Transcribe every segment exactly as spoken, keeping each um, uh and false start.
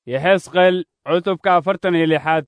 Yexesqeel cutubka afartan iyo lixaad.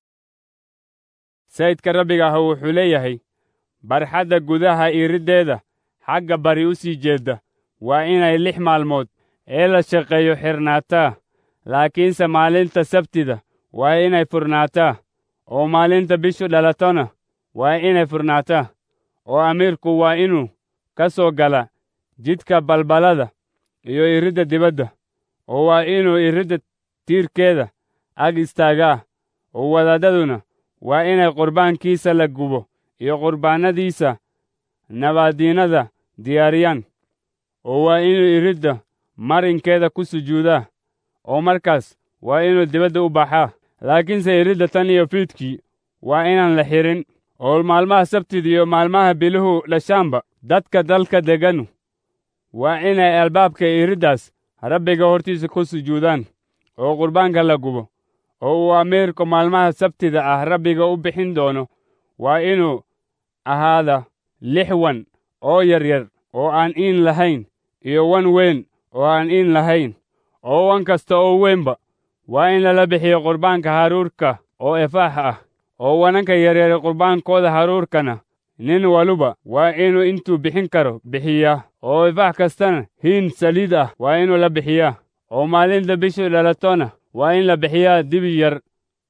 Sayidka Rabbiga ah wuxuu leeyahay, barxadda gudaha iriddeeda xagga bari u sii jeedda waa inay lix maalmood ee la shaqeeyo xirnaataa, laakiinse maalinta sabtida waa inay furnaataa, oo maalinta bishu dhalatona waa inay furnaataa, oo amiirku waa inuu ka soo gala jidka balbalada iyo iridda dibadda, oo waa inuu iridda tiirkeeda ag istaagaa, oo wadaadaduna waa inay qurbaankiisa la gubo iyo qurbaanadiisa nabaadiinada diyaariyaan, oo waa inuu iridda marinkeeda ku sujuudaa, oo markaas waa inuu dibadda u baxaa. Laakiinse iridda tan iyo fiidkii waa inaan la xirin, oo maalmaha sabtida iyo maalmaha biluhu dhashaanba dadka dalka deganu waa inay albaabka iriddaas Rabbiga hortiisa ku sujuudaan, oo qurbaanka la gubo, oo uu amiirku maalmaha sabtida ah Rabbiga u bixin doono waa inuu ahaada lix wan oo yaryar oo aan iin lahayn, iyo wan weyn oo aan iin lahayn, oo wan kasta oo weynba waa in lala bixiyo qurbaanka haruurka oo efaax ah, oo wananka yaryar qurbaankooda haruurkana nin waluba waa inuu intuu bixin karo bixiyaa, oo efaax kastana hiin saliid ah waa inuu la bixiyaa, oo maalinta bishu dhalatona waa in la bixiyaa dibi yar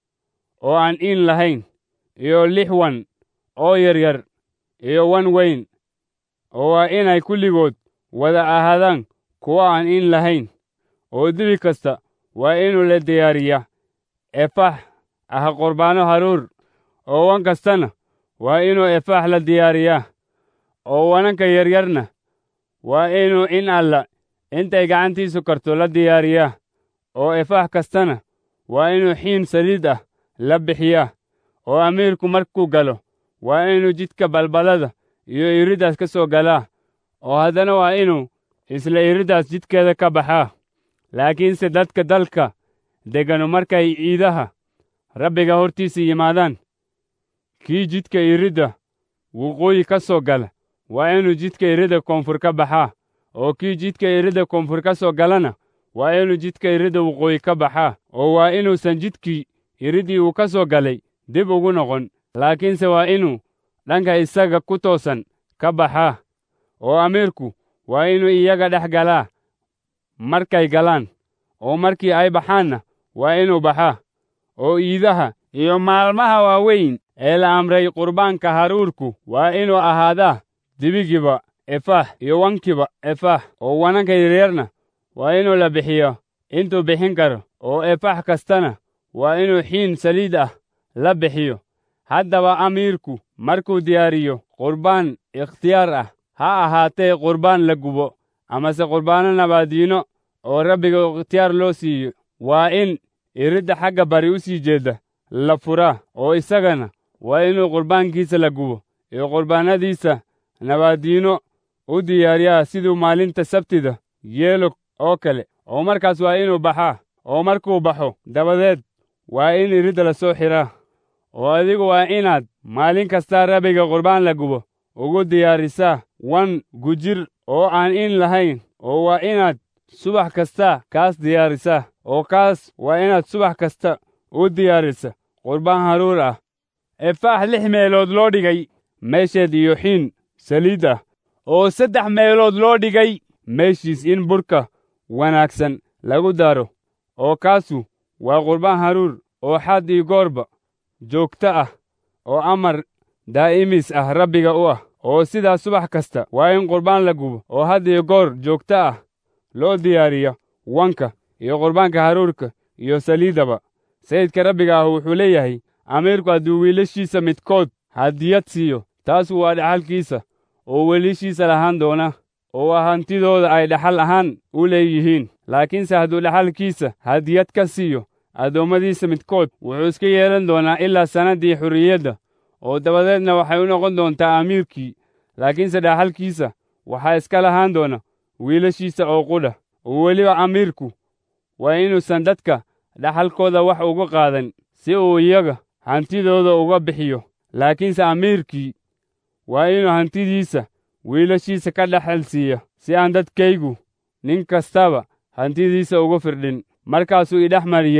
oo aan iin lahayn, iyo lix wan oo yaryar iyo wan weyn, oo waa inay kulligood wada ahaadaan kuwa aan iin lahayn, oo dibi kasta waa inuu la diyaariyaa efaax ah qurbaano haruur, oo wan kastana waa inuu efaax la diyaariyaa, oo wananka yaryarna waa inuu in alla intay gacantiisu karto la diyaariyaa, oo efaax kastana waa inuu xiin saliid ah la bixiyaa, oo amiirku markuu galo waa inuu jidka balbalada iyo iriddaas ka soo galaa, oo haddana waa inuu isla iriddaas jidkeeda ka baxaa. Laakiinse dadka dalka deganu markay ciidaha Rabbiga hortiisa yimaadaan, kii jidka iridda waqooyi ka soo gala waa inuu jidka iridda koonfur ka baxaa, oo kii jidka iridda koonfur ka soo galana waa inuu jidka iridda waqooyi ka baxaa, oo waa inuusan jidkii iriddii uu ka soo galay dib ugu noqon, laakiinse waa inuu dhanka isaga ku toosan ka baxaa, oo amiirku waa inuu iyaga dhex galaa markay galaan, oo markii ay baxaanna waa inuu baxaa, oo iidaha iyo maalmaha waaweyn ee la amray qurbaanka haruurku waa inuu ahaadaa dibigiba efaax iyo wankiba efaax, oo wananka yaryarna waa inuu la bixiyo intuu bixin karo, oo efaax kastana waa inuu xiin saliid ah la bixiyo. Haddaba amiirku markuu diyaariyo qurbaan ikhtiyaar ah, ha ahaatee qurbaan la gubo amase qurbaano nabaadiino oo Rabbiga ikhtiyaar loo siiyo, waa in iridda xagga bari u sii jeedda la furaa, oo isagana waa inuu qurbaankiisa la gubo iyo qurbaanadiisa nabaadiino u diyaariyaa siduu maalinta sabtida yeelo oo kale, oo markaas waa inuu baxaa, oo markuu baxo dabadeed waa in iridda la soo xiraa. oo adigu waa inaad maalin kasta Rabbiga qurbaan la gubo ugu diyaarisaa wan gujir oo aan iin lahayn, oo waa inaad subax kasta kaas diyaarisaa, oo kaas waa inaad subax kasta u diyaarisa qurbaan haruur ah, efaax lix meelood loo dhigay meesheed iyo xiin saliid ah, oo saddex meelood loo dhigay meeshiis in burka wanaagsan lagu daro, oo kaasu waa qurbaan haruur oo xad iyo goorba joogto ah, oo amar daa'imis ah Rabbiga u ah, oo sidaas subax kasta waa in qurbaan la gubo oo had iyo goor joogto ah loo diyaariyo wanka iyo qurbaanka haruurka iyo saliiddaba. Sayidka Rabbiga ah wuxuu leeyahay, amiirku hadduu wiilashiisa midkood hadiyad siiyo, taasu waa dhaxalkiisa, oo wiilashiisa lahaan doona, oo waa hantidooda ay dhaxal ahaan u leeyihiin. Laakiinse hadduu dhaxalkiisa hadiyad ka siiyo addoommadiisa midkood, wuxuu iska yeelan doonaa ilaa sannaddii xurriyadda, oo dabadeedna waxay u noqon doontaa amiirkii. Laakiinse dhaxalkiisa waxaa iska lahaan doona wiilashiisa oo qudha, oo weliba amiirku waa inuusan dadka dhaxalkooda wax uga qaadan si uu iyaga hantidooda uga bixiyo, laakiinse amiirkii waa inuu hantidiisa wiilashiisa ka dhaxal siiya, si aan dadkaygu nin kastaba hantidiisa uga firdhin. Markaasuu idhex mariyey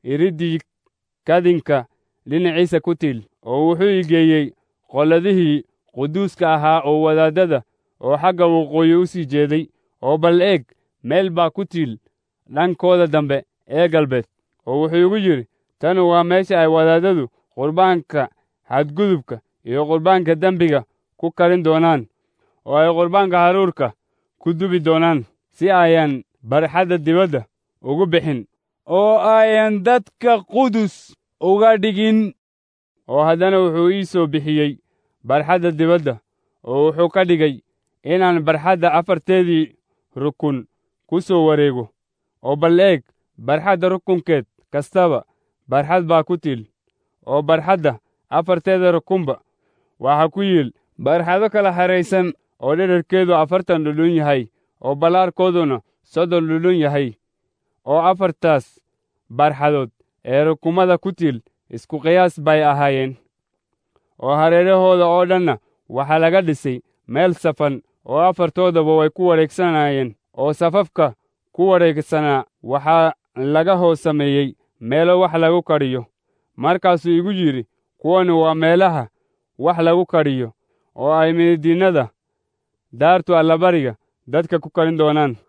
iriddii kadinka dhinaciisa ku tiil, oo wuxuu i geeyey qolladihii quduuska ahaa oo wadaadada oo xagga waqooyi u sii jeeday, oo bal eeg, meel baa ku tiil dhankooda dambe ee galbeed. oo wuxuu igu yidhi, tani waa meesha ay wadaadadu qurbaanka xadgudubka iyo qurbaanka dembiga ku karin doonaan, oo ay qurbaanka haruurka ku dubi doonaan, si ayan barxadda dibadda ugu bixin, oo ayan dadka qudus uga dhigin. oo haddana wuxuu ii soo bixiyey barxadda dibadda, oo wuxuu ka dhigay inaan barxadda afarteedii rukun ku soo wareego. oo bal eeg, barxadda rukunkeed kastaba barxad baa ku tiil, oo barxadda afarteeda rukunba waxaa ku yiil barxado kala haraysan, oo dhererkeedu afartan dhudhun yahay, oo ballaarkooduna soddon dhudhun yahay. oo afartaas barxadood ee rukumada ku tiil isku qiyaas bay ahaayeen. oo hareerahooda oo dhanna waxaa laga dhisay meel safan, oo afartoodaba way ku wareegsanaayeen, oo safafka ku wareegsanaa waxaa laga hoos sameeyey meelo wax lagu kariyo. markaasuu igu yidhi, kuwani waa meelaha wax lagu kariyo, oo ay mididinnada daartu allabariga dadka ku karin doonaan.